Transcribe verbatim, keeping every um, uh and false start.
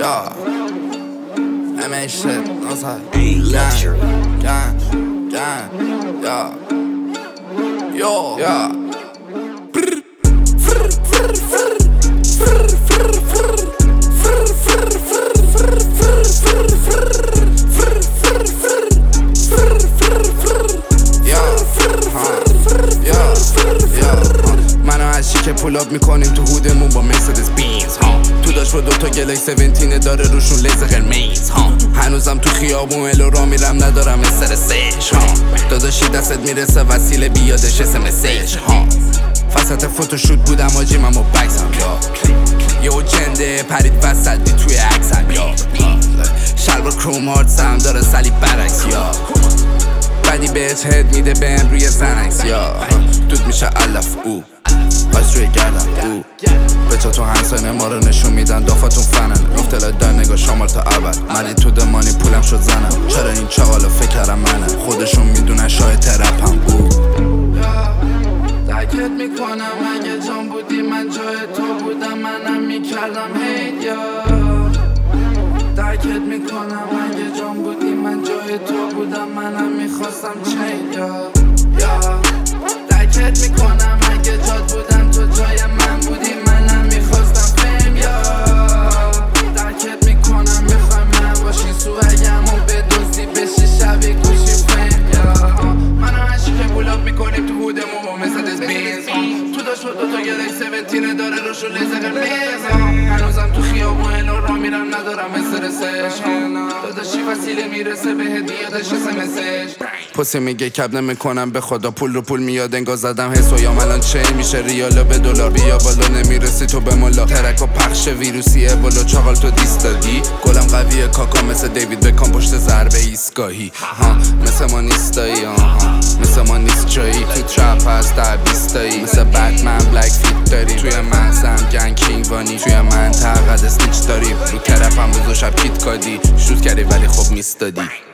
Yeah. I make shit outside. Gang, gang, gang, yeah. Yo, yeah. که پولاب میکنیم تو هودمون با مرسدس بینز ها. تو داشت با دوتا گلای سونتینه داره روشون لیز قرمز ها. هنوزم تو خیابون الو را میرم ندارم استرسش ها. داداشی دستت میرسه وسیله بیادش اسمسش ها. فسط فوتوشوت بودم آجی من با بکسم یا یهو جنده پرید وسطی توی عکسم یا شلوار کروم هارد سم داره سلی برعکس یا بدی بهت هد میده بهم روی زنکس یا دود میشه علف او باز روی گردم او به تو تو همسانه ما رو نشون میدن دافتون فنن افتلات در نگاه شمار تا اول منی تو دمانی پولم شد زنم چرا این چاقالا فکرم منه خودشون میدونن شاید ترپم او درکت میکنم اگه جان بودی من جای تو بودم منم میکردم هید یا درکت میکنم اگه جان بودی من جای تو بودم منم میخواستم چین یا یا درکت میکنم اگه جات بودم تو جای من بودی منم میخواستم فیم یا درکت میکنم میخوای من باشی سوگم و به دوستی بشی شبی گوشی فیم یا منو هشی که بولاب میکنیم تو هودمون با مرسدس بینز تو داشت با دوتا گلای سونتینه داره روشو لیز قرمز هنوزم تو خیابون الو را میرم ندارم استرسش داداشی وسیله میرسه به هدیاتش اسمسش پسی میگه کب نمیکنم به خدا پول رو پول میاد انگار زدم حس و یا الان چه میشه ریالا به دلار بیا بالا نمیرسی تو به ملا ترک و پخش ویروسیه بالا چاقال تو دیست دادی گلم قویه کاکا مثل دیوید بکام پشت ضربه ایستگاهی ها مثل ما نیستایی آها مثل ما نیست جایی تو ترپ هست در بیستایی مثل بتمن بلک فیت داری توی منزم گنگ کینگ وانی توی من تقد اسنیچ داری رو کرپم بزو شب کیت کادی شوت کردی ولی خب میستادی